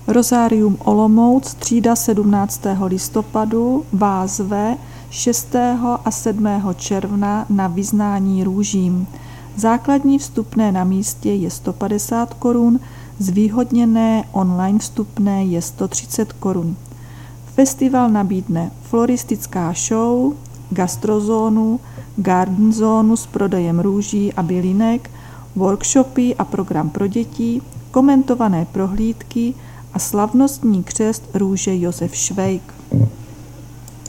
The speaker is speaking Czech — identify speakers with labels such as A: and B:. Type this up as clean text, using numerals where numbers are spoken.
A: Rozárium Olomouc, třída 17. listopadu, vás zve 6. a 7. června na vyznání růžím. Základní vstupné na místě je 150 korun, zvýhodněné online vstupné je 130 korun. Festival nabídne floristická show, gastrozónu, garden zónu s prodejem růží a bylinek, workshopy a program pro děti, komentované prohlídky a slavnostní křest růže Josef Švejk.